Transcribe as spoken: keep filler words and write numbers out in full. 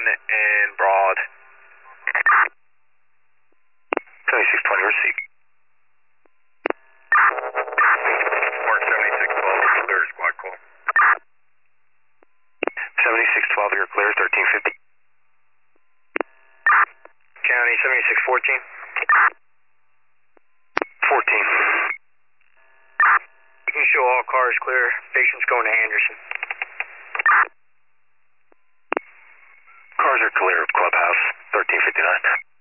and Broad. seventy-six twenty, receive. Mark seventy-six twelve, clear squad call. seventy-six twelve, you're clear, thirteen fifty. County seventy-six fourteen. fourteen. You can show all cars clear. Patient's going to Anderson. Cars are clear of Clubhouse, thirteen fifty-nine.